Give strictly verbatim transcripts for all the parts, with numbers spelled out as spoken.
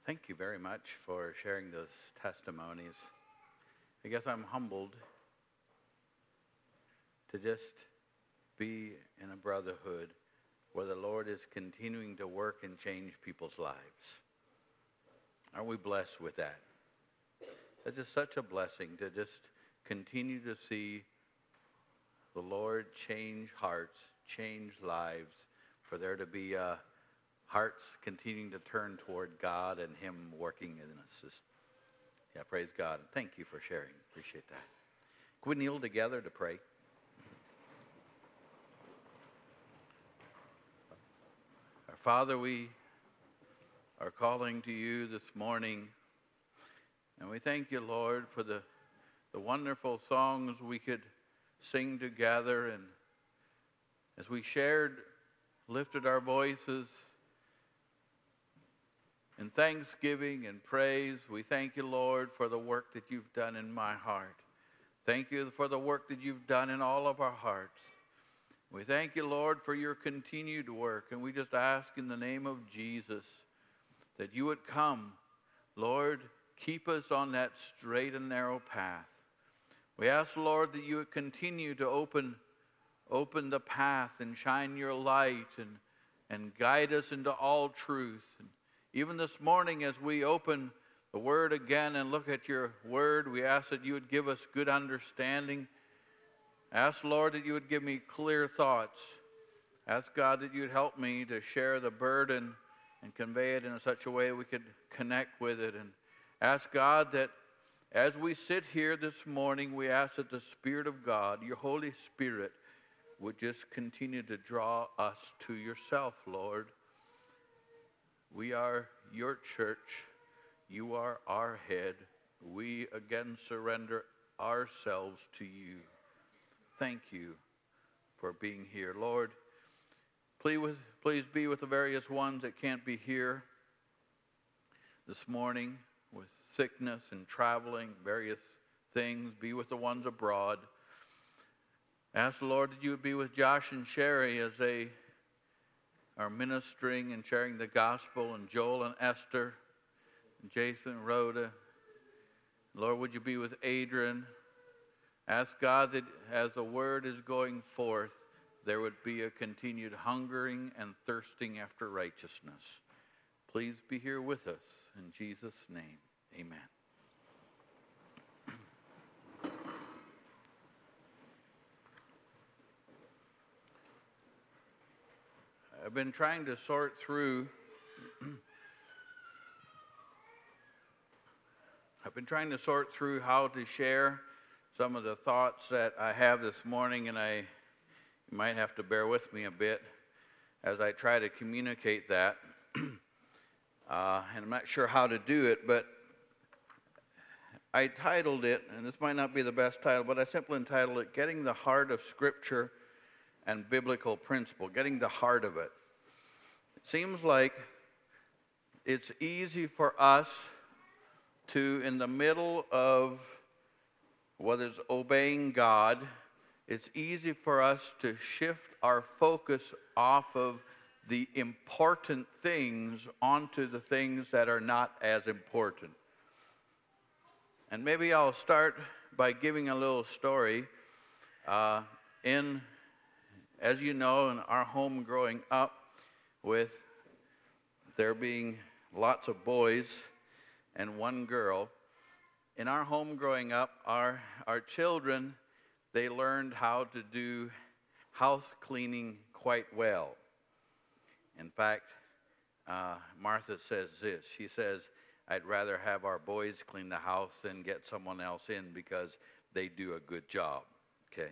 Thank you very much for sharing those testimonies. I guess I'm humbled to just be in a brotherhood where the Lord is continuing to work and change people's lives. Aren't we blessed with that? It's just such a blessing to just continue to see the Lord change hearts, change lives, for there to be uh, hearts continuing to turn toward God and Him working in us. Just, yeah, praise God. Thank you for sharing. Appreciate that. Can we kneel together to pray? Our Father, we are calling to you this morning, and we thank you, Lord, for the, the wonderful songs we could sing together, and as we shared, lifted our voices in thanksgiving and praise, we thank you, Lord, for the work that you've done in my heart. Thank you for the work that you've done in all of our hearts. We thank you, Lord, for your continued work, and we just ask in the name of Jesus that you would come, Lord, keep us on that straight and narrow path. We ask, Lord, that you would continue to open, open the path and shine your light and, and guide us into all truth. And even this morning as we open the Word again and look at your Word, we ask that you would give us good understanding. Ask, Lord, that you would give me clear thoughts. Ask, God, that you would help me to share the burden and convey it in such a way we could connect with it. And ask, God, that as we sit here this morning, we ask that the Spirit of God, your Holy Spirit, would just continue to draw us to yourself, Lord. We are your church. You are our head. We again surrender ourselves to you. Thank you for being here. Lord, please, with, please be with the various ones that can't be here this morning with sickness and traveling, various things. Be with the ones abroad. Ask the Lord that you would be with Josh and Sherry as they are ministering and sharing the gospel, and Joel and Esther, and Jason and Rhoda. Lord, would you be with Adrian? Ask God that as the word is going forth, there would be a continued hungering and thirsting after righteousness. Please be here with us. In Jesus' name, amen. I've been trying to sort through I've been trying to sort through how to share some of the thoughts that I have this morning, and I you might have to bear with me a bit as I try to communicate that. uh, and I'm not sure how to do it, but I titled it, and this might not be the best title, but I simply entitled it, Getting the Heart of Scripture and Biblical Principle, getting the heart of it. It seems like it's easy for us to, in the middle of what is obeying God, it's easy for us to shift our focus off of the important things onto the things that are not as important. And maybe I'll start by giving a little story. Uh, in, as you know, in our home growing up, with there being lots of boys and one girl, in our home growing up, our, our children, they learned how to do house cleaning quite well. In fact, uh, Martha says this. She says, I'd rather have our boys clean the house than get someone else in because they do a good job. Okay.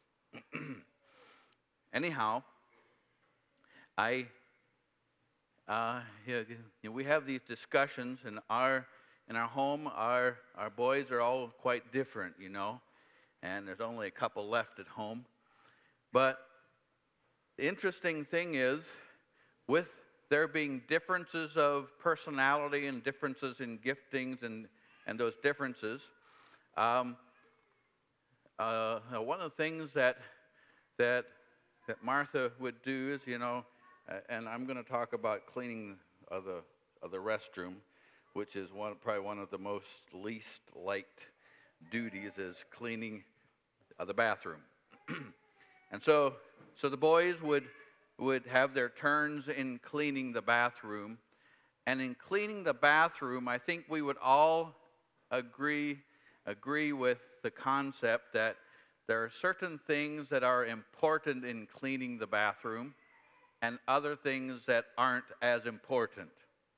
Anyhow, I, uh, you know, we have these discussions in our in our home. Our our boys are all quite different, you know, and there's only a couple left at home. But the interesting thing is, with there being differences of personality and differences in giftings and, and those differences, um, uh, one of the things that that that Martha would do is, you know, uh, and I'm going to talk about cleaning of the of the restroom. which is one probably one of the most least liked duties, is cleaning uh, the bathroom. And so, so the boys would would have their turns in cleaning the bathroom. And in cleaning the bathroom, I think we would all agree agree with the concept that there are certain things that are important in cleaning the bathroom and other things that aren't as important.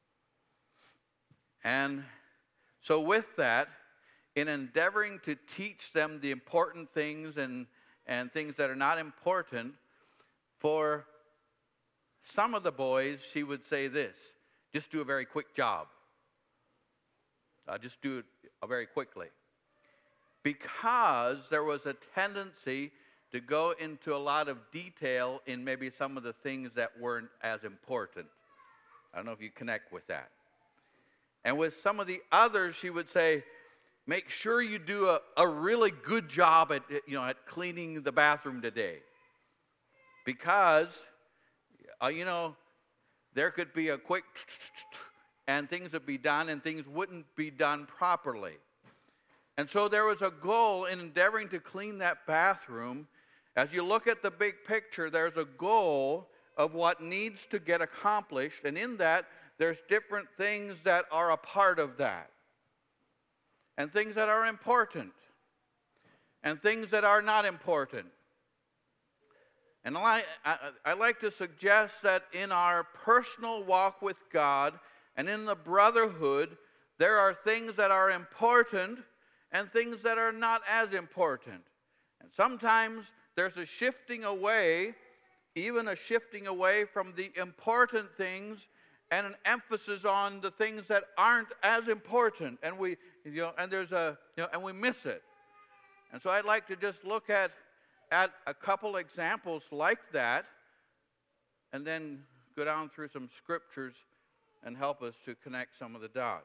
And so with that, in endeavoring to teach them the important things and, and things that are not important, for some of the boys, she would say this: just do a very quick job. Uh, just do it uh, very quickly. Because there was a tendency to go into a lot of detail in maybe some of the things that weren't as important. I don't know if you connect with that. And with some of the others, she would say, make sure you do a, a really good job at, you know, at cleaning the bathroom today. Because, uh, you know, there could be a quick and things would be done and things wouldn't be done properly. And so there was a goal in endeavoring to clean that bathroom. As you look at the big picture, there's a goal of what needs to get accomplished. And in that, there's different things that are a part of that. And things that are important. And things that are not important. And I, I, I like to suggest that in our personal walk with God and in the brotherhood, there are things that are important and things that are not as important. And sometimes there's a shifting away, even a shifting away from the important things and an emphasis on the things that aren't as important. And we, you know, and there's a, you know, and we miss it. And so I'd like to just look at at a couple examples like that, and then go down through some scriptures and help us to connect some of the dots.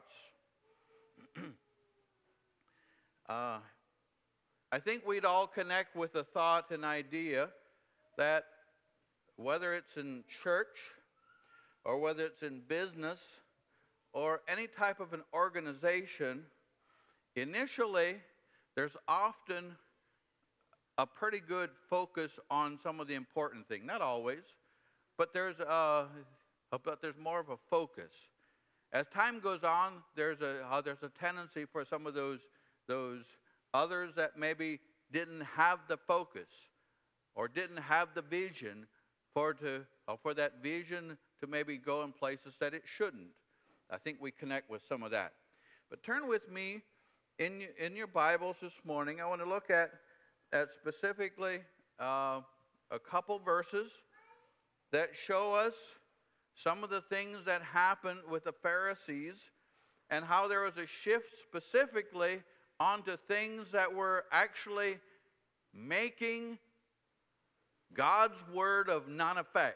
uh, I think we'd all connect with the thought and idea that whether it's in church or whether it's in business or any type of an organization, initially there's often a pretty good focus on some of the important things. Not always, but there's a, but there's more of a focus. As time goes on, there's a uh, there's a tendency for some of those those others that maybe didn't have the focus or didn't have the vision for to uh, for that vision to maybe go in places that it shouldn't. I think we connect with some of that. But turn with me in in your Bibles this morning. I want to look at at specifically uh, a couple verses that show us some of the things that happened with the Pharisees and how there was a shift specifically onto things that were actually making God's word of none effect.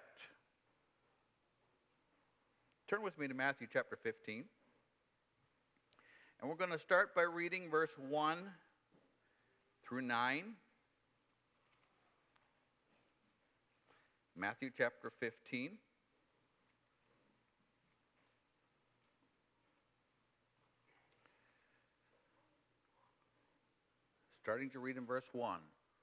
Turn with me to Matthew chapter fifteen. And we're going to start by reading verse one through nine. Matthew chapter fifteen. Starting to read in verse one.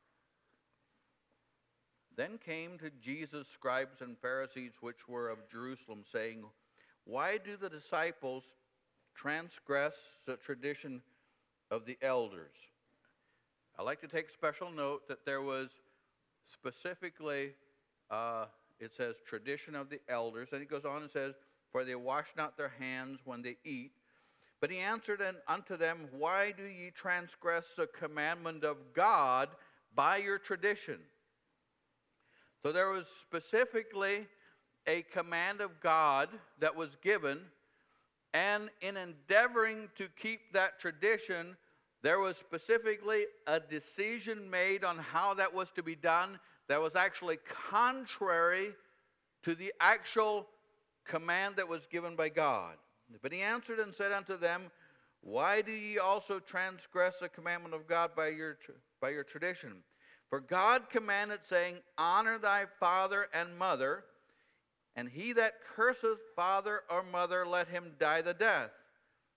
Then came to Jesus scribes and Pharisees which were of Jerusalem, saying, why do the disciples transgress the tradition of the elders? I like to take special note that there was specifically, uh, it says tradition of the elders. And it goes on and says, for they wash not their hands when they eat. But he answered unto them, why do ye transgress the commandment of God by your tradition? So there was specifically a command of God that was given, and in endeavoring to keep that tradition, there was specifically a decision made on how that was to be done that was actually contrary to the actual command that was given by God. But he answered and said unto them, why do ye also transgress the commandment of God by your, by your tradition? For God commanded, saying, honor thy father and mother, and he that curseth father or mother, let him die the death.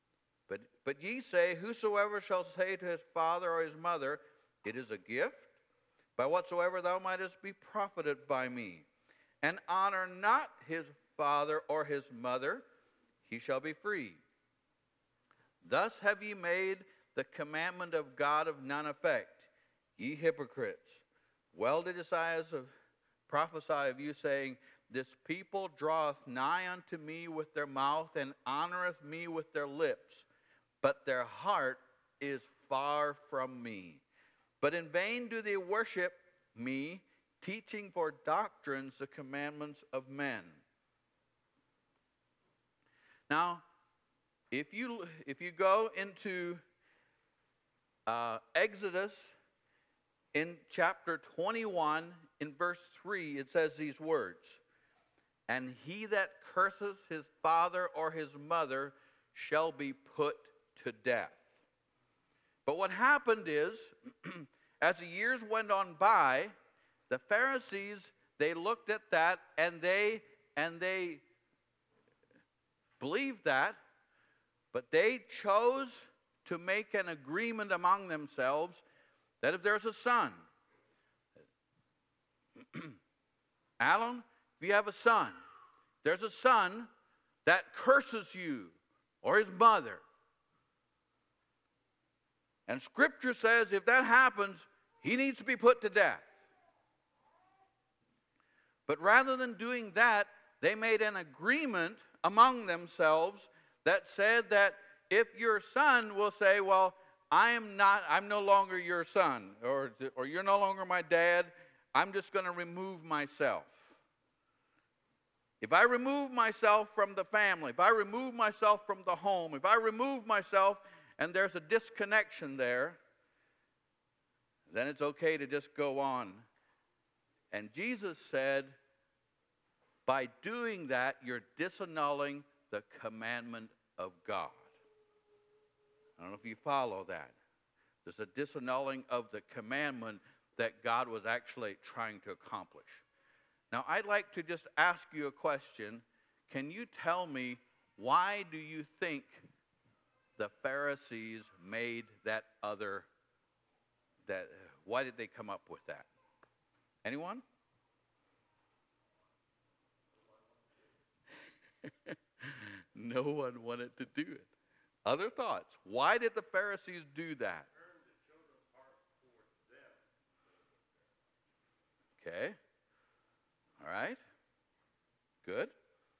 But, but ye say, whosoever shall say to his father or his mother, it is a gift, by whatsoever thou mightest be profited by me, and honor not his father or his mother, he shall be free. Thus have ye made the commandment of God of none effect, ye hypocrites. Well did Isaiah prophesy of you, saying, this people draweth nigh unto me with their mouth, and honoreth me with their lips, but their heart is far from me. But in vain do they worship me, teaching for doctrines the commandments of men. Now, if you if you go into uh, Exodus in chapter twenty-one, in verse three, it says these words, and he that curseth his father or his mother shall be put to death. But what happened is, as the years went on by, the Pharisees, they looked at that and they and they believed that, but they chose to make an agreement among themselves that if there's a son, Alan, if you have a son, there's a son that curses you or his mother. And Scripture says if that happens, he needs to be put to death. But rather than doing that, they made an agreement among themselves that said that if your son will say, well, I am not, I'm no longer your son, or, or you're no longer my dad, I'm just going to remove myself. If I remove myself from the family, if I remove myself from the home, if I remove myself and there's a disconnection there, then it's okay to just go on. And Jesus said, by doing that, you're disannulling the commandment of God. I don't know if you follow that. There's a disannulling of the commandment that God was actually trying to accomplish. Now, I'd like to just ask you a question. Can you tell me, why do you think the Pharisees made that other, that, why did they come up with that? Anyone? No one wanted to do it. Other thoughts? Why did the Pharisees do that? Okay. All right. Good.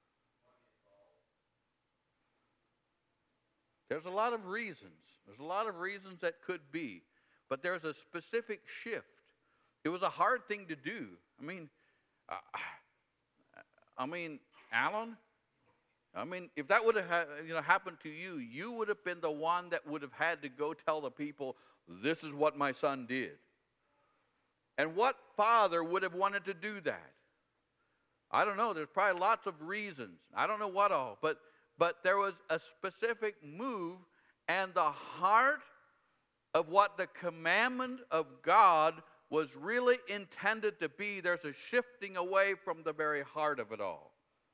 There's a lot of reasons. There's a lot of reasons that could be. But there's a specific shift. It was a hard thing to do. I mean, uh, I mean, Alan, I mean, if that would have ha- you know, happened to you, you would have been the one that would have had to go tell the people, this is what my son did. And what father would have wanted to do that? I don't know. There's probably lots of reasons. I don't know what all. But, but there was a specific move, and the heart of what the commandment of God was really intended to be, there's a shifting away from the very heart of it all.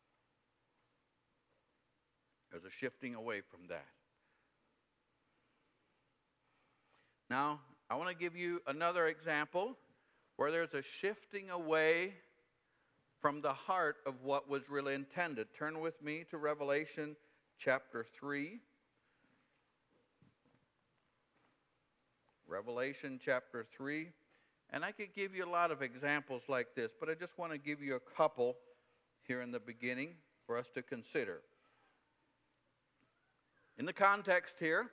There's a shifting away from that. Now, I want to give you another example where there's a shifting away from the heart of what was really intended. Turn with me to Revelation chapter three. Revelation chapter three. And I could give you a lot of examples like this, but I just want to give you a couple here in the beginning for us to consider. In the context here,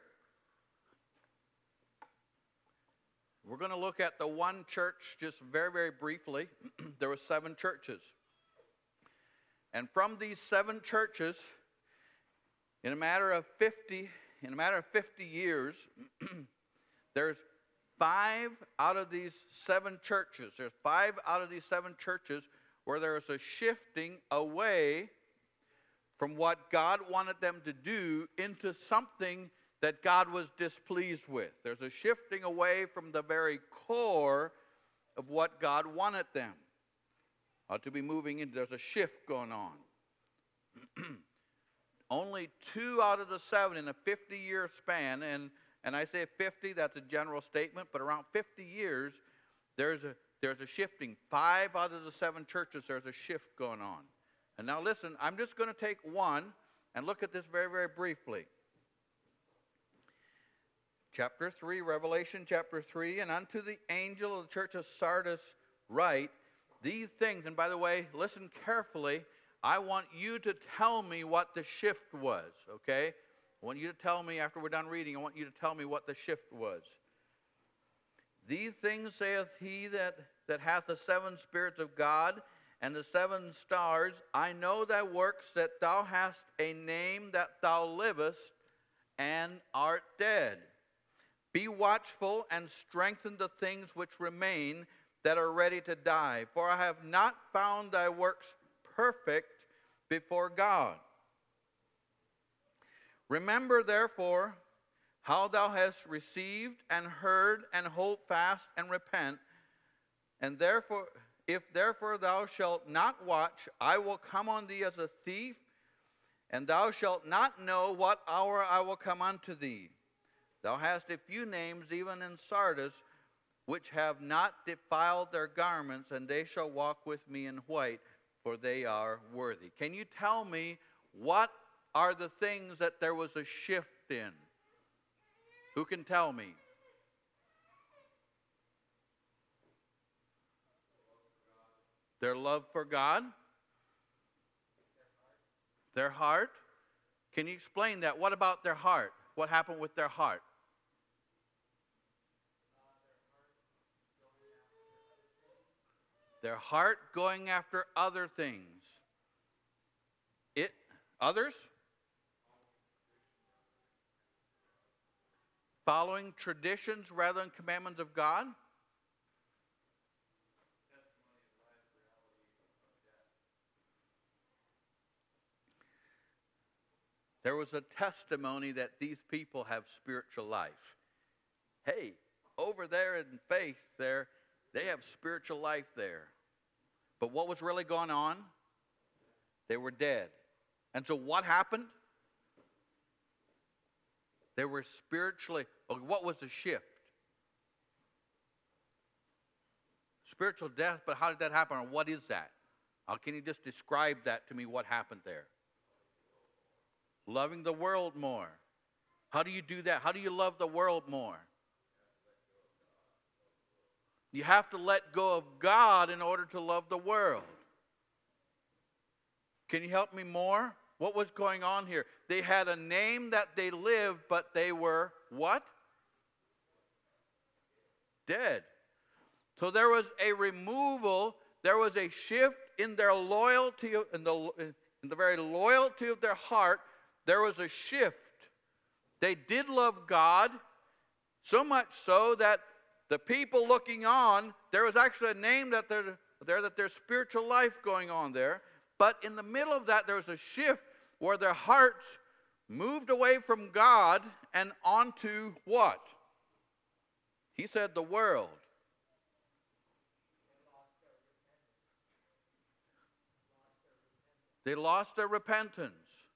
we're going to look at the one church just very, very briefly. There were seven churches. And from these seven churches, in a matter of fifty, in a matter of fifty years, there's five out of these seven churches. There's five out of these seven churches where there's a shifting away from what God wanted them to do into something that God was displeased with. There's a shifting away from the very core of what God wanted them uh, to be moving into. There's a shift going on. only two out of the seven in a fifty-year span, and, and I say fifty, that's a general statement, but around fifty years, there's a, there's a shifting. Five out of the seven churches, there's a shift going on. And now listen, I'm just going to take one and look at this very, very briefly. Chapter three, Revelation chapter three, and unto the angel of the church of Sardis write these things. And by the way, listen carefully. I want you to tell me what the shift was, okay? I want you to tell me after we're done reading, I want you to tell me what the shift was. These things saith he that, that hath the seven spirits of God and the seven stars. I know thy works, that thou hast a name, that thou livest and art dead. Be watchful and strengthen the things which remain that are ready to die. For I have not found thy works perfect before God. Remember therefore how thou hast received and heard, and hold fast and repent. And therefore, if therefore thou shalt not watch, I will come on thee as a thief, and thou shalt not know what hour I will come unto thee. Thou hast a few names, even in Sardis, which have not defiled their garments, and they shall walk with me in white, for they are worthy. Can you tell me what are the things that there was a shift in? Who can tell me? Their love for God? Their heart? Can you explain that? What about their heart? What happened with their heart? Their heart going after other things. It, others? Following traditions rather than commandments of God? There was a testimony that these people have spiritual life. Hey, over there in faith, there they have spiritual life there. But what was really going on? They were dead. And so what happened? They were spiritually, what was the shift? Spiritual death, but how did that happen? Or what is that? How can you just describe that to me, what happened there? Loving the world more. How do you do that? How do you love the world more? You have to let go of God in order to love the world. Can you help me more? What was going on here? They had a name that they lived, but they were what? Dead. So there was a removal, there was a shift in their loyalty, in the, in the very loyalty of their heart. There was a shift. They did love God, so much so that the people looking on, there was actually a name that there, there that there's spiritual life going on there. But in the middle of that, there was a shift where their hearts moved away from God and onto what? He said the world. They lost their repentance.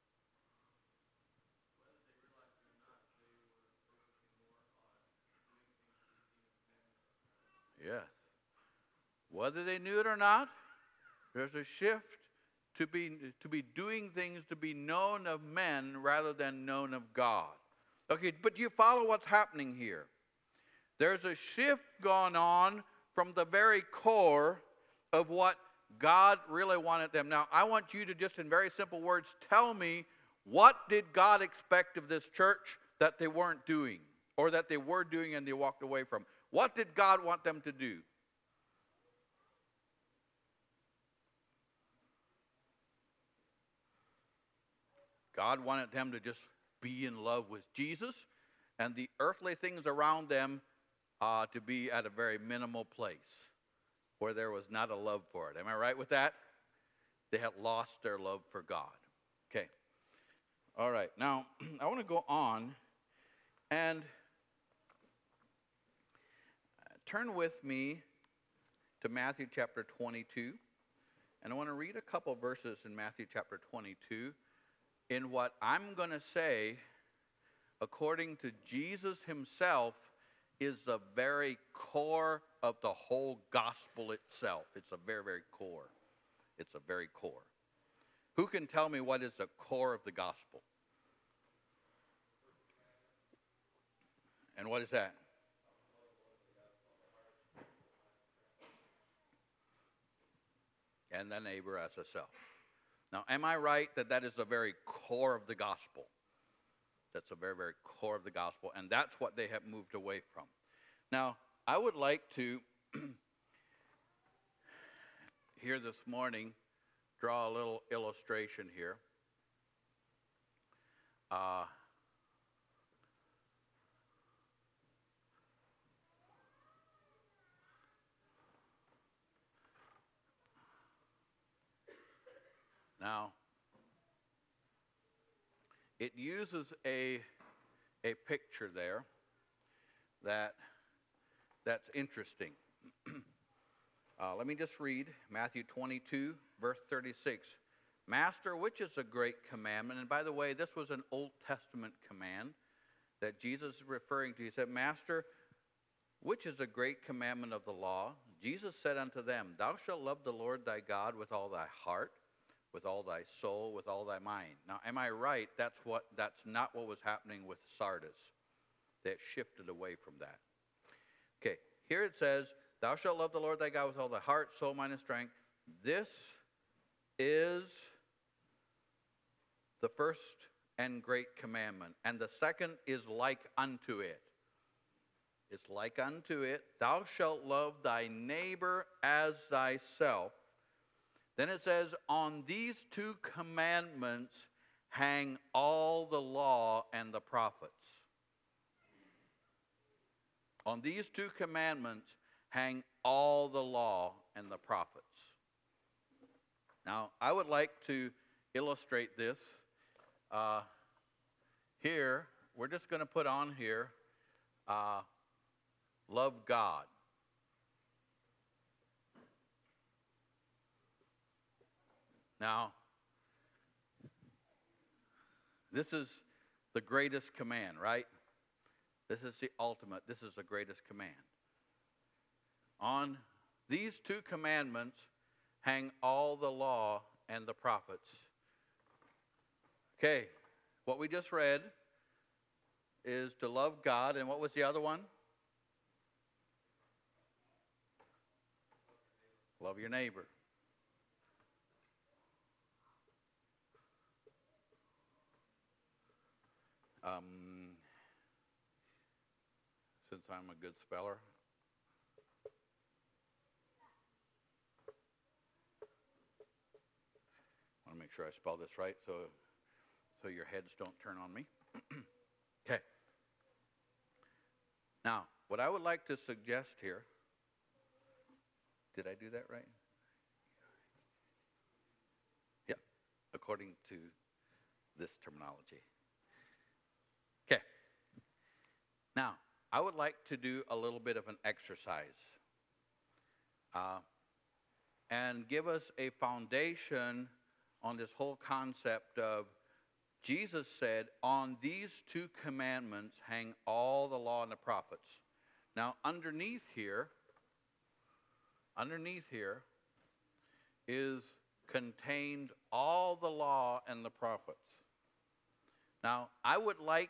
Yes. Whether they knew it or not, there's a shift to be, to be doing things to be known of men rather than known of God. Okay, but you follow what's happening here. There's a shift going on from the very core of what God really wanted them. Now, I want you to just in very simple words tell me, what did God expect of this church that they weren't doing, or that they were doing and they walked away from? What did God want them to do? God wanted them to just be in love with Jesus, and the earthly things around them uh, to be at a very minimal place where there was not a love for it. Am I right with that? They had lost their love for God. Okay. All right. Now, I want to go on and turn with me to Matthew chapter twenty-two. And I want to read a couple verses in Matthew chapter twenty-two in what I'm going to say, according to Jesus himself, is the very core of the whole gospel itself. It's a very, very core. It's a very core. Who can tell me what is the core of the gospel? And what is that? And the neighbor as a self. Now, am I right that that is the very core of the gospel? That's the very, very core of the gospel, and that's what they have moved away from. Now, I would like to, here this morning, draw a little illustration here. Uh, now, it uses a, a picture there that that's interesting. uh, let me just read Matthew twenty-two, verse thirty-six. Master, which is a great commandment? And by the way, this was an Old Testament command that Jesus is referring to. He said, Master, which is a great commandment of the law? Jesus said unto them, Thou shalt love the Lord thy God with all thy heart, with all thy soul, with all thy mind. Now, am I right? That's what. That's not what was happening with Sardis. They had shifted away from that. Okay, here it says, Thou shalt love the Lord thy God with all thy heart, soul, mind, and strength. This is the first and great commandment. And the second is like unto it. It's like unto it. Thou shalt love thy neighbor as thyself. Then it says, on these two commandments hang all the law and the prophets. On these two commandments hang all the law and the prophets. Now, I would like to illustrate this. Uh, here, we're just going to put on here, uh, love God. Now, this is the greatest command, right? This is the ultimate. This is the greatest command. On these two commandments hang all the law and the prophets. Okay, what we just read is to love God, and what was the other one? Love your neighbor. Um, since I'm a good speller, I want to make sure I spell this right so, so your heads don't turn on me. Okay. Now, what I would like to suggest here, did I do that right? Yeah, according to this terminology. Okay. Now, I would like to do a little bit of an exercise uh, and give us a foundation on this whole concept of Jesus said, on these two commandments hang all the law and the prophets. Now, underneath here, underneath here is contained all the law and the prophets. Now, I would like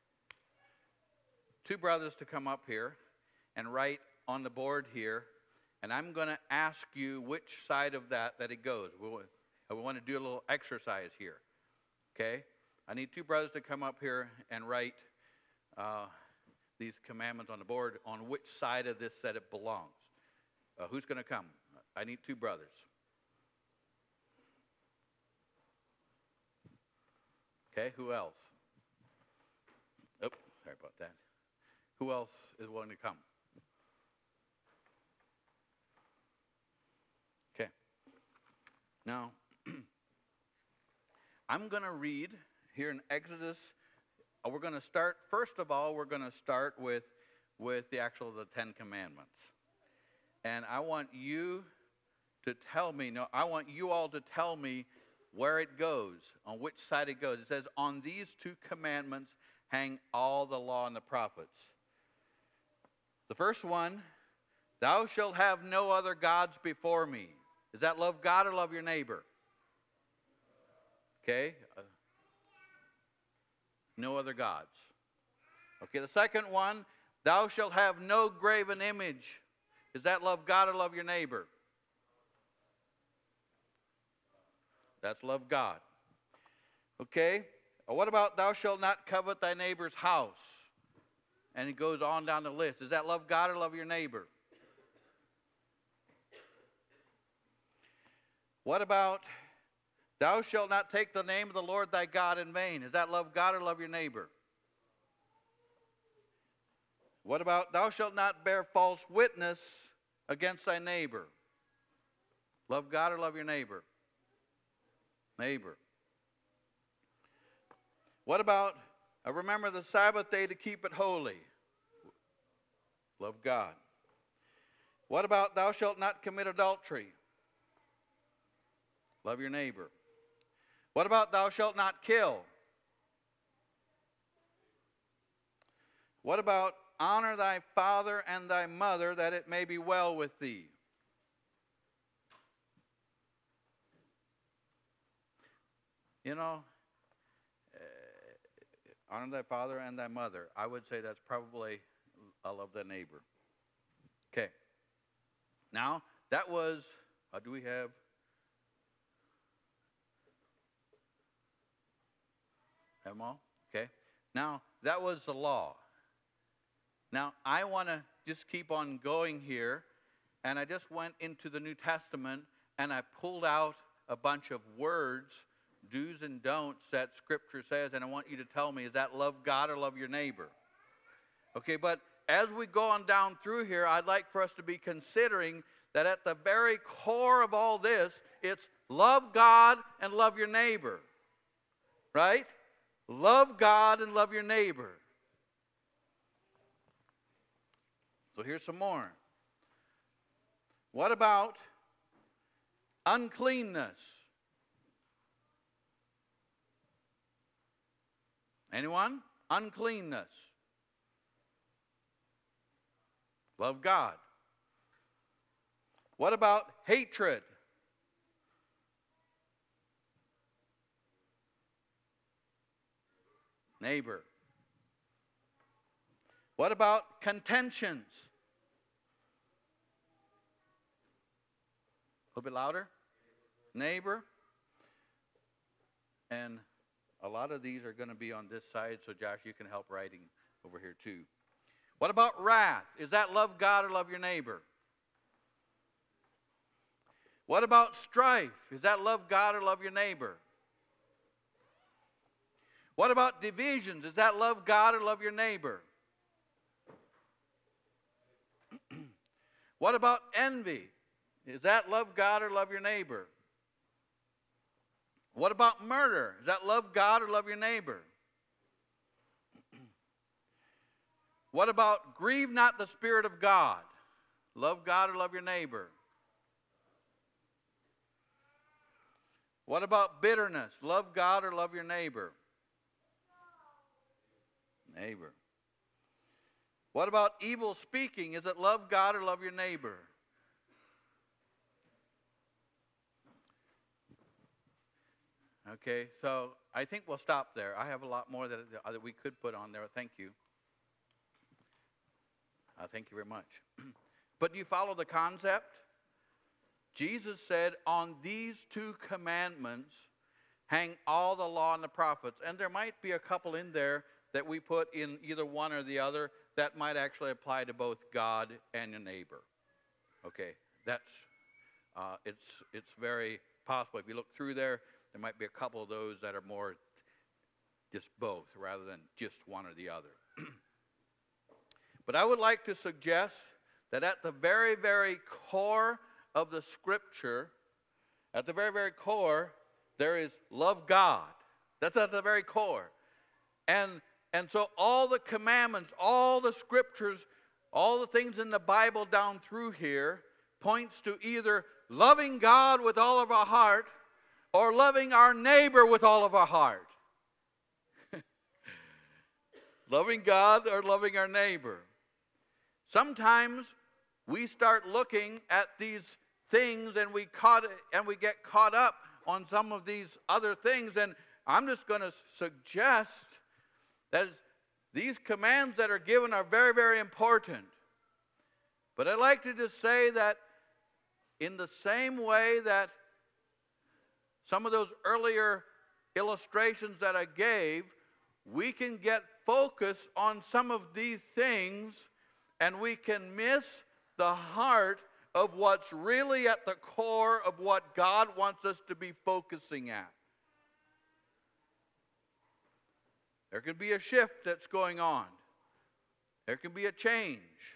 two brothers to come up here and write on the board here, and I'm going to ask you which side of that that it goes. We want to do a little exercise here, okay? I need two brothers to come up here and write uh, these commandments on the board on which side of this that it belongs. Uh, who's going to come? I need two brothers. Okay, who else? Oh, sorry about that. Who else is willing to come? Okay. Now, I'm going to read here in Exodus. We're going to start, first of all, we're going to start with, with the actual the Ten Commandments. And I want you to tell me, no, I want you all to tell me where it goes, on which side it goes. It says, on these two commandments hang all the law and the prophets. The first one, thou shalt have no other gods before me. Is that love God or love your neighbor? Okay. Uh, no other gods. Okay, the second one, thou shalt have no graven image. Is that love God or love your neighbor? That's love God. Okay. What about thou shalt not covet thy neighbor's house? And it goes on down the list. Is that love God or love your neighbor? What about thou shalt not take the name of the Lord thy God in vain? Is that love God or love your neighbor? What about thou shalt not bear false witness against thy neighbor? Love God or love your neighbor? Neighbor. What about uh, remember the Sabbath day to keep it holy? Love God. What about thou shalt not commit adultery? Love your neighbor. What about thou shalt not kill? What about honor thy father and thy mother, that it may be well with thee? You know, uh, honor thy father and thy mother. I would say that's probably I love thy neighbor. Okay. Now, that was, uh, do we have? Have them all? Okay. Now, that was the law. Now, I want to just keep on going here, and I just went into the New Testament, and I pulled out a bunch of words, do's and don'ts that Scripture says, and I want you to tell me, is that love God or love your neighbor? Okay, but as we go on down through here, I'd like for us to be considering that at the very core of all this, it's love God and love your neighbor. Right? Love God and love your neighbor. So here's some more. What about uncleanness? Anyone? Uncleanness. Love God. What about hatred? Neighbor. What about contentions? A little bit louder. Neighbor. And a lot of these are going to be on this side, so Josh, you can help writing over here too. What about wrath? Is that love God or love your neighbor? What about strife? Is that love God or love your neighbor? What about divisions? Is that love God or love your neighbor? What about envy? Is that love God or love your neighbor? What about murder? Is that love God or love your neighbor? What about grieve not the Spirit of God? Love God or love your neighbor? What about bitterness? Love God or love your neighbor? Neighbor. What about evil speaking? Is it love God or love your neighbor? Okay, so I think we'll stop there. I have a lot more that, that we could put on there. Thank you. Uh, thank you very much. But do you follow the concept? Jesus said, on these two commandments hang all the law and the prophets. And there might be a couple in there that we put in either one or the other that might actually apply to both God and your neighbor. Okay, that's, uh, it's, it's very possible. If you look through there, there might be a couple of those that are more just both rather than just one or the other. But I would like to suggest that at the very, very core of the Scripture, at the very, very core, there is love God. That's at the very core. And, and so all the commandments, all the Scriptures, all the things in the Bible down through here points to either loving God with all of our heart or loving our neighbor with all of our heart? Loving God or loving our neighbor? Sometimes we start looking at these things and we caught and we get caught up on some of these other things, and I'm just going to suggest that these commands that are given are very, very important. But I'd like to just say that in the same way that some of those earlier illustrations that I gave, we can get focused on some of these things and we can miss the heart of what's really at the core of what God wants us to be focusing at. There can be a shift that's going on. There can be a change.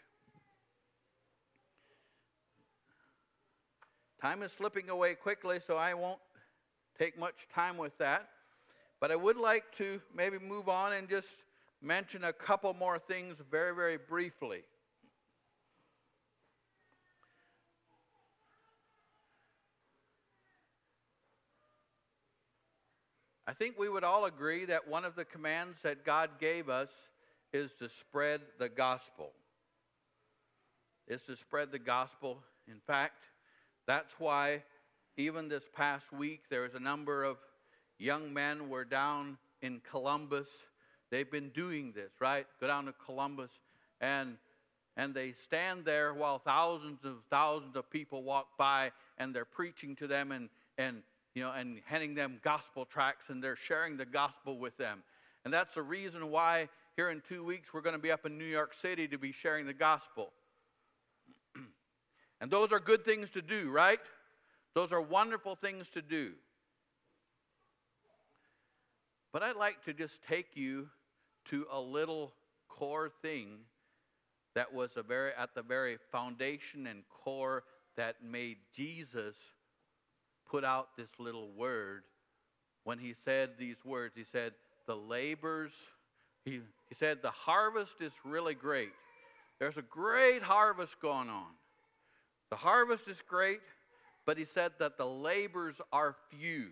Time is slipping away quickly, so I won't take much time with that. But I would like to maybe move on and just mention a couple more things very, very briefly. I think we would all agree that one of the commands that God gave us is to spread the gospel. Is to spread the gospel. In fact, that's why even this past week there was a number of young men were down in Columbus. They've been doing this, right? Go down to Columbus and and they stand there while thousands and thousands of people walk by and they're preaching to them and and you know, and handing them gospel tracts, and they're sharing the gospel with them. And that's the reason why here in two weeks we're going to be up in New York City to be sharing the gospel. And those are good things to do, right? Those are wonderful things to do. But I'd like to just take you to a little core thing that was a very at the very foundation and core that made Jesus put out this little word when he said these words. He said, the labors, he, he said, the harvest is really great. There's a great harvest going on. The harvest is great, but he said that the labors are few.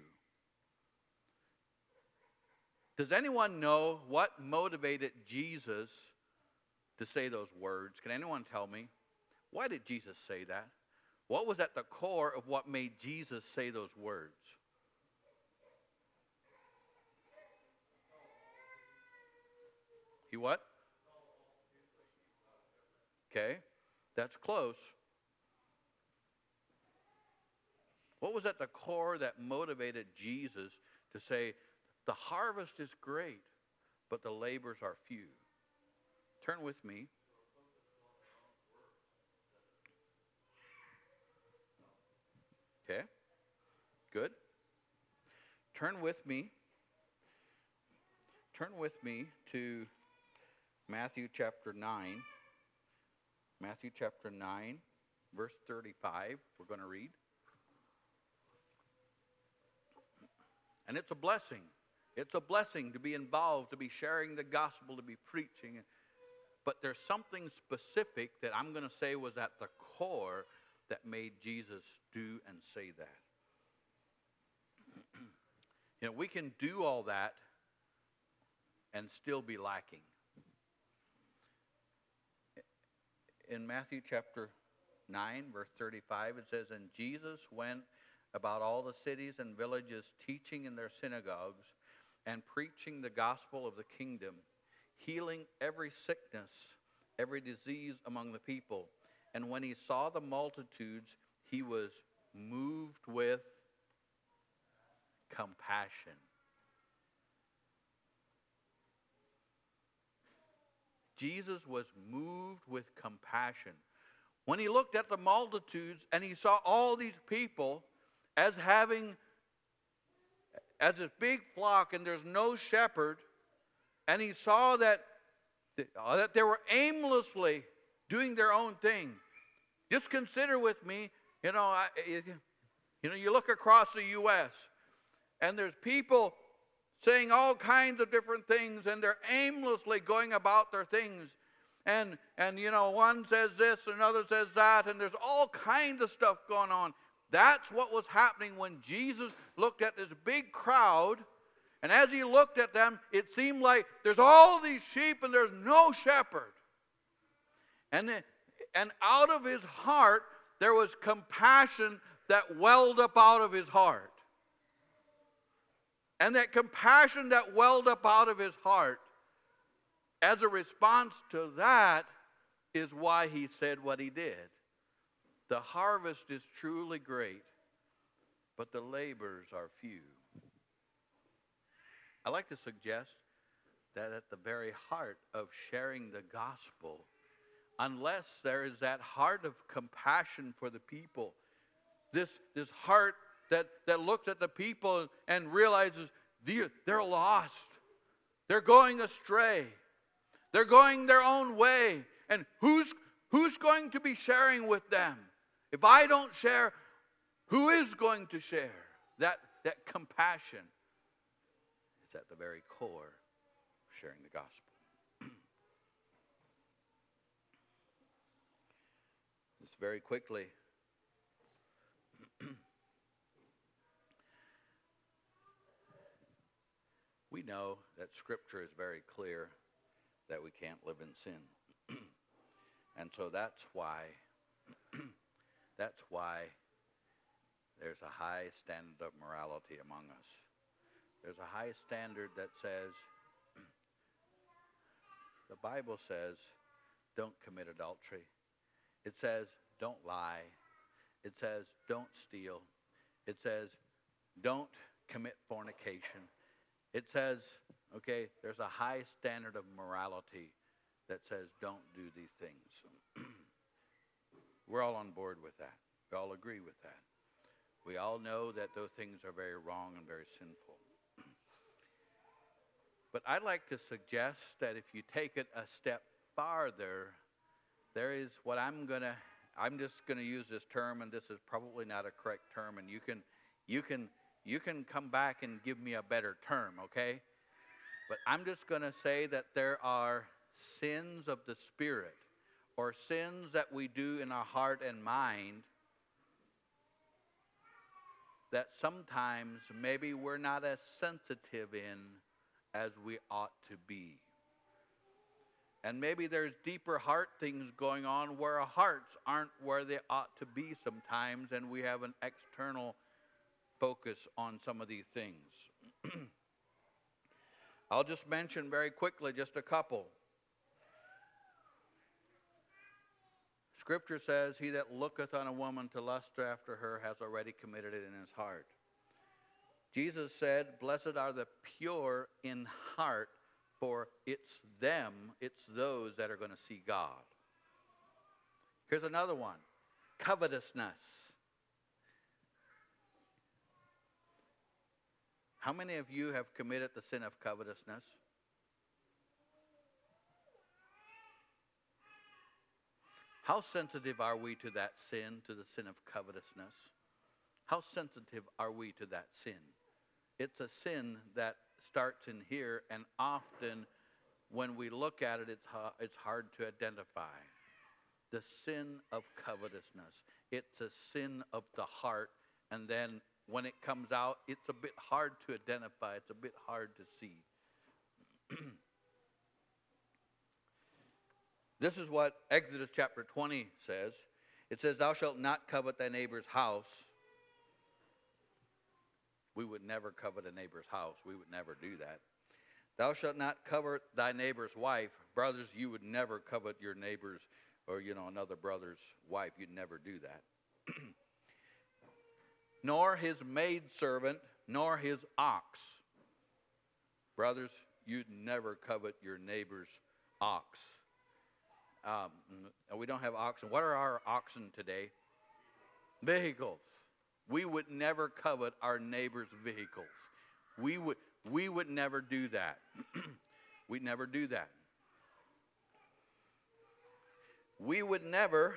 Does anyone know what motivated Jesus to say those words? Can anyone tell me? Why did Jesus say that? What was at the core of what made Jesus say those words? He what? Okay, that's close. What was at the core that motivated Jesus to say, the harvest is great, but the labors are few? Turn with me. Okay, good. Turn with me. Turn with me to Matthew chapter nine. Matthew chapter nine, verse thirty-five. We're going to read. And it's a blessing. It's a blessing to be involved, to be sharing the gospel, to be preaching. But there's something specific that I'm going to say was at the core that made Jesus do and say that. You know, we can do all that and still be lacking. In Matthew chapter nine, verse thirty-five, it says, and Jesus went about all the cities and villages, teaching in their synagogues and preaching the gospel of the kingdom, healing every sickness, every disease among the people. And when he saw the multitudes, he was moved with compassion. Jesus was moved with compassion. When he looked at the multitudes and he saw all these people as having, as this big flock and there's no shepherd, and he saw that, that they were aimlessly doing their own thing. Just consider with me, you know, I, you know, you look across the U S and there's people saying all kinds of different things, and they're aimlessly going about their things. And, and you know, one says this, another says that, and there's all kinds of stuff going on. That's what was happening when Jesus looked at this big crowd. And as he looked at them, it seemed like there's all these sheep and there's no shepherd. And, the, and out of his heart, there was compassion that welled up out of his heart. And that compassion that welled up out of his heart, as a response to that, is why he said what he did. The harvest is truly great, but the laborers are few. I like to suggest that at the very heart of sharing the gospel, unless there is that heart of compassion for the people, this, this heart that, that looks at the people and realizes they're lost, they're going astray, they're going their own way, and who's, who's going to be sharing with them? If I don't share, who is going to share? That, that compassion is at the very core of sharing the gospel. Just very quickly, we know that Scripture is very clear that we can't live in sin. And so that's why that's why there's a high standard of morality among us. There's a high standard that says, the Bible says, don't commit adultery. It says, don't lie. It says, don't steal. It says, don't commit fornication. It says, okay, there's a high standard of morality that says don't do these things. We're all on board with that. We all agree with that. We all know that those things are very wrong and very sinful. But I'd like to suggest that if you take it a step farther, there is what I'm going to, I'm just going to use this term, and this is probably not a correct term, and you can, you can, you can come back and give me a better term, okay? But I'm just going to say that there are sins of the Spirit, or sins that we do in our heart and mind, that sometimes maybe we're not as sensitive in as we ought to be. And maybe there's deeper heart things going on where our hearts aren't where they ought to be sometimes, and we have an external focus on some of these things. I'll just mention very quickly just a couple. Scripture says, he that looketh on a woman to lust after her has already committed it in his heart. Jesus said, blessed are the pure in heart, for it's them, it's those that are going to see God. Here's another one, covetousness. How many of you have committed the sin of covetousness? How sensitive are we to that sin, to the sin of covetousness? How sensitive are we to that sin? It's a sin that starts in here, and often when we look at it, it's, ha- it's hard to identify. The sin of covetousness. It's a sin of the heart, and then when it comes out, it's a bit hard to identify. It's a bit hard to see. This is what Exodus chapter twenty says. It says, thou shalt not covet thy neighbor's house. We would never covet a neighbor's house. We would never do that. Thou shalt not covet thy neighbor's wife. Brothers, you would never covet your neighbor's or, you know, another brother's wife. You'd never do that. Nor his maidservant, nor his ox. Brothers, you'd never covet your neighbor's ox. Um, we don't have oxen. What are our oxen today? Vehicles. We would never covet our neighbor's vehicles. We would, we would never do that. We'd never do that. We would never.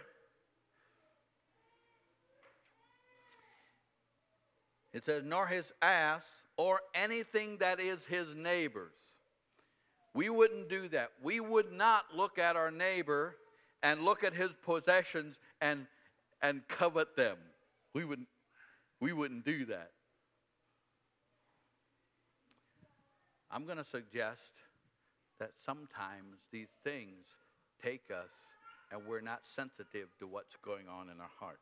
It says, nor his ass or anything that is his neighbor's. We wouldn't do that. We would not look at our neighbor and look at his possessions and, and covet them. We would, we wouldn't do that. I'm going to suggest that sometimes these things take us and we're not sensitive to what's going on in our hearts.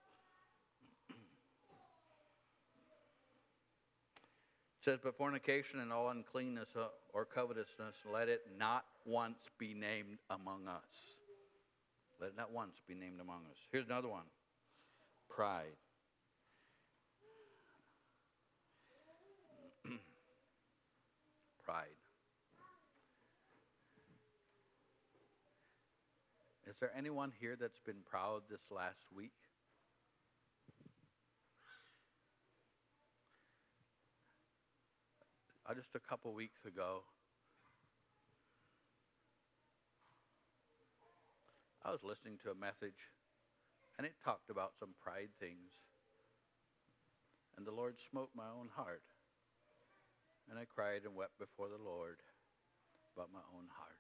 It says, but fornication and all uncleanness or covetousness, let it not once be named among us. Let it not once be named among us. Here's another one. Pride. Pride. Is there anyone here that's been proud this last week? Uh, just a couple weeks ago, I was listening to a message, and it talked about some pride things. And the Lord smote my own heart. And I cried and wept before the Lord about my own heart.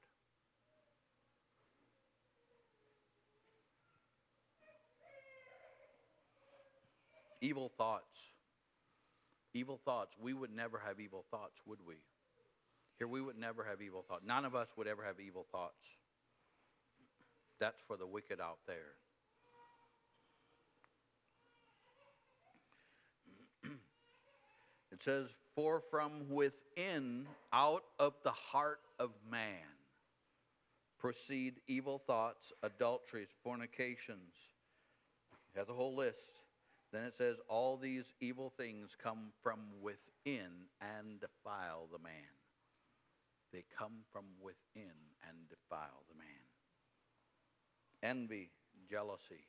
Evil thoughts. Evil thoughts. We would never have evil thoughts, would we? Here we would never have evil thoughts. None of us would ever have evil thoughts. That's for the wicked out there. It says, for from within, out of the heart of man, proceed evil thoughts, adulteries, fornications. It has a whole list. Then it says, all these evil things come from within and defile the man. They come from within and defile the man. Envy, jealousy.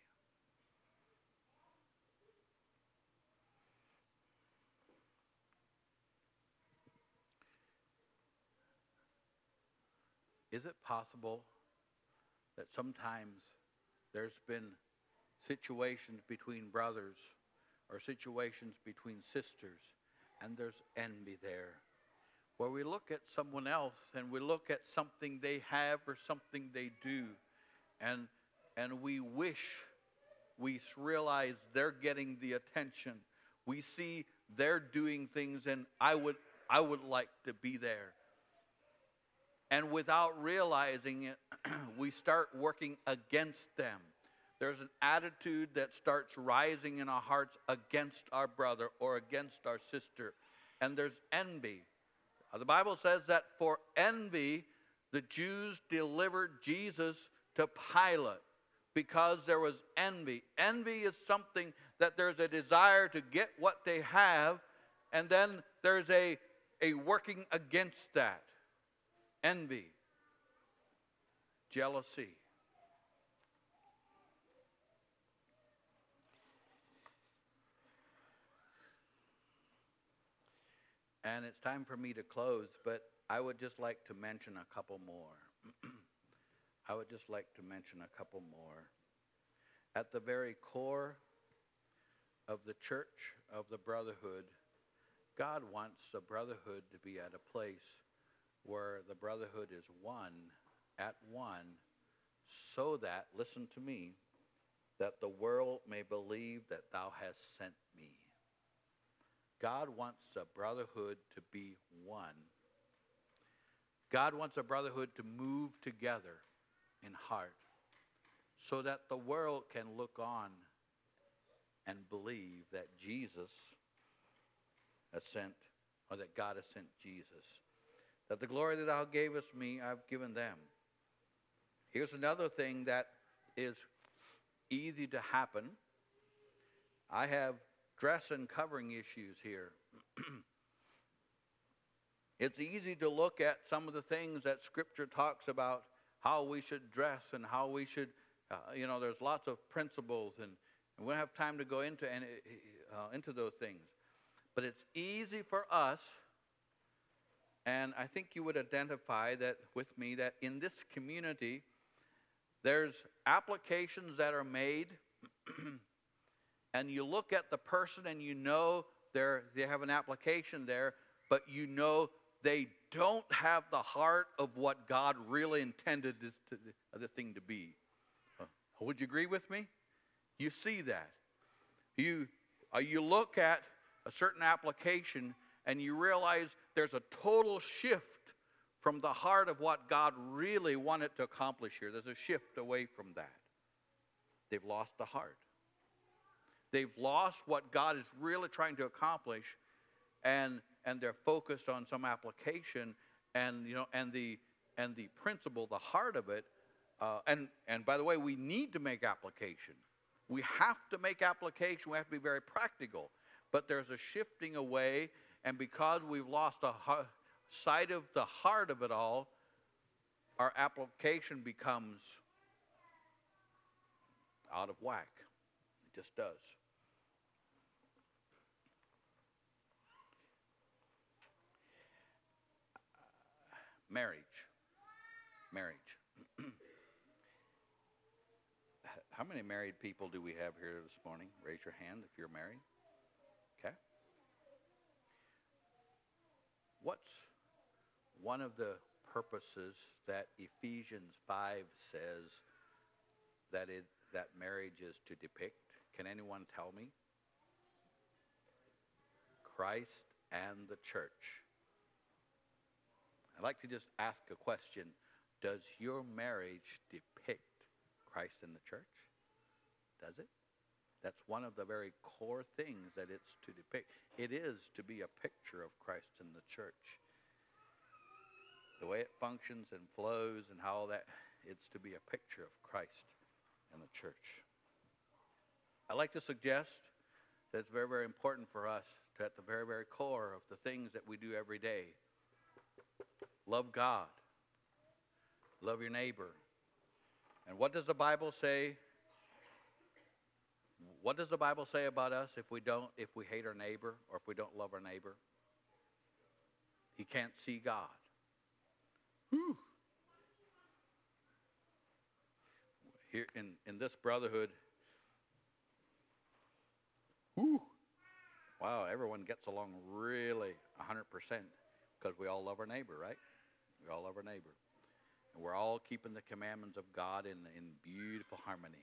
Is it possible that sometimes there's been situations between brothers or situations between sisters and there's envy there, where we look at someone else and we look at something they have or something they do, and and we wish we realize they're getting the attention. We see they're doing things, and I would I would like to be there. And without realizing it, we start working against them. There's an attitude that starts rising in our hearts against our brother or against our sister. And there's envy. The Bible says that for envy, the Jews delivered Jesus to Pilate because there was envy. Envy is something that there's a desire to get what they have, and then there's a, a working against that. Envy, jealousy. And it's time for me to close, but I would just like to mention a couple more. I would just like to mention a couple more. At the very core of the church, of the brotherhood, God wants the brotherhood to be at a place where the brotherhood is one, at one, so that, listen to me, that the world may believe that thou hast sent me. God wants a brotherhood to be one. God wants a brotherhood to move together in heart so that the world can look on and believe that Jesus has sent, or that God has sent Jesus. That the glory that thou gavest me, I've given them. Here's another thing that is easy to happen. I have dress and covering issues here. It's easy to look at some of the things that Scripture talks about, how we should dress and how we should, uh, you know, there's lots of principles, and, and we don't have time to go into, uh, into those things. But it's easy for us, and I think you would identify that with me, that in this community, there's applications that are made, and you look at the person and you know they're, they have an application there, but you know they don't have the heart of what God really intended this to, the thing to be. Uh, would you agree with me? You see that. You, uh, you look at a certain application and you realize there's a total shift from the heart of what God really wanted to accomplish here. There's a shift away from that. They've lost the heart. They've lost what God is really trying to accomplish, and and they're focused on some application, and you know, and the and the principle, the heart of it. Uh, and and by the way, we need to make application. We have to make application. We have to be very practical. But there's a shifting away, and because we've lost a heart, sight of the heart of it all, our application becomes out of whack. It just does. Marriage. Marriage. How many married people do we have here this morning? Raise your hand if you're married. Okay. What's one of the purposes that Ephesians five says that it that marriage is to depict? Can anyone tell me? Christ and the church. I'd like to just ask a question. Does your marriage depict Christ and the church? Does it? That's one of the very core things that it's to depict. It is to be a picture of Christ and the church. The way it functions and flows and how that, it's to be a picture of Christ and the church. I'd like to suggest that it's very, very important for us to, at the very, very core of the things that we do every day, love God, love your neighbor. And what does the Bible say? What does the Bible say about us if we don't, if we hate our neighbor or if we don't love our neighbor? He can't see God. Whew. Here in, in this brotherhood, whew, wow, everyone gets along really one hundred percent because we all love our neighbor, right? We all love our neighbor. And we're all keeping the commandments of God in, in beautiful harmony.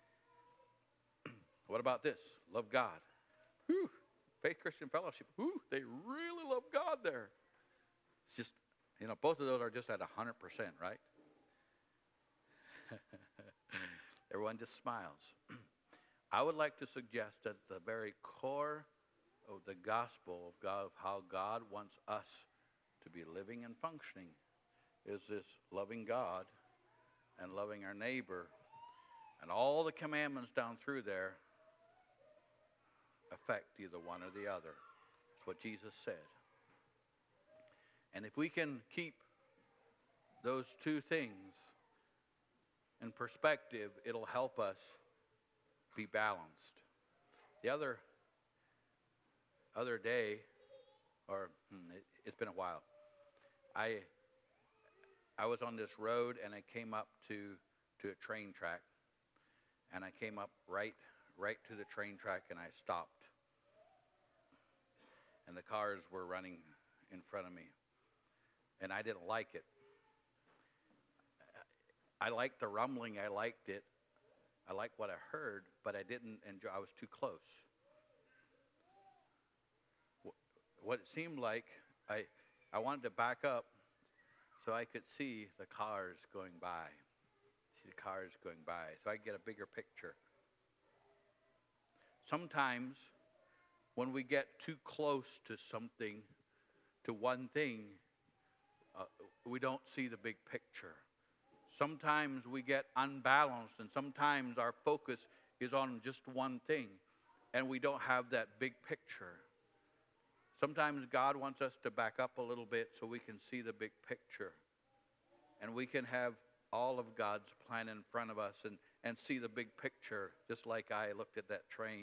What about this? Love God. Whew. Faith Christian Fellowship. Whew. They really love God there. It's just, you know, both of those are just at one hundred percent, right? Everyone just smiles. I would like to suggest that the very core of the gospel of God, of how God wants us to be living and functioning, is this loving God and loving our neighbor. And all the commandments down through there affect either one or the other. That's what Jesus said. And if we can keep those two things in perspective, it'll help us be balanced. The other other day, or hmm, it, it's been a while, I I was on this road and I came up to to a train track, and I came up right right to the train track and I stopped. And the cars were running in front of me. And I didn't like it. I liked the rumbling. I liked it. I liked what I heard, but I didn't enjoy. I was too close. What it seemed like, I I wanted to back up so I could see the cars going by. See the cars going by, so I could get a bigger picture. Sometimes when we get too close to something, to one thing, uh, we don't see the big picture. Sometimes we get unbalanced, and sometimes our focus is on just one thing, and we don't have that big picture. Sometimes God wants us to back up a little bit so we can see the big picture, and we can have all of God's plan in front of us and, and see the big picture, just like I looked at that train.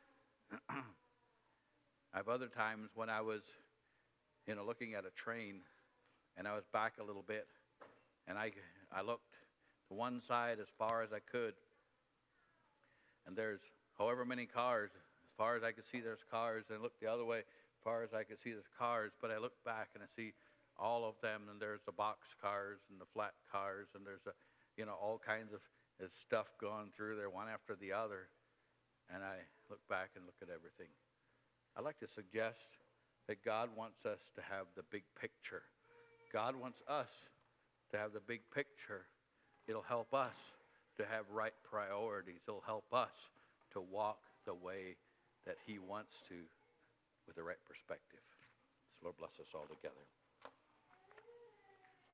I have other times when I was, you know, looking at a train, and I was back a little bit, and I I looked to one side as far as I could, and there's however many cars, as far as I could see there's cars, and I looked the other way, as far as I could see there's cars, but I look back and I see all of them, and there's the box cars and the flat cars, and there's a, you know, all kinds of stuff going through there, one after the other. and I look back and look at everything, I'd like to suggest that God wants us to have the big picture. God wants us to have the big picture. It'll help us to have right priorities. It'll help us to walk the way that he wants to with the right perspective. So Lord bless us all together.